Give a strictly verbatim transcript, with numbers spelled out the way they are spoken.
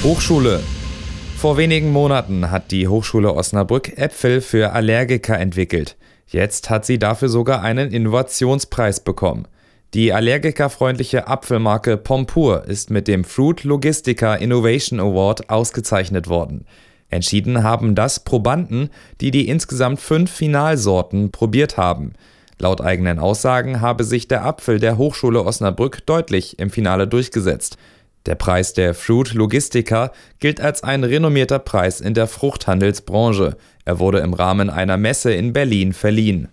Hochschule. Vor wenigen Monaten hat die Hochschule Osnabrück Äpfel für Allergiker entwickelt. Jetzt hat sie dafür sogar einen Innovationspreis bekommen. Die allergikerfreundliche Apfelmarke Pompur ist mit dem Fruit Logistica Innovation Award ausgezeichnet worden. Entschieden haben das Probanden, die die insgesamt fünf Finalsorten probiert haben. Laut eigenen Aussagen habe sich der Apfel der Hochschule Osnabrück deutlich im Finale durchgesetzt. Der Preis der Fruit Logistica gilt als ein renommierter Preis in der Fruchthandelsbranche. Er wurde im Rahmen einer Messe in Berlin verliehen.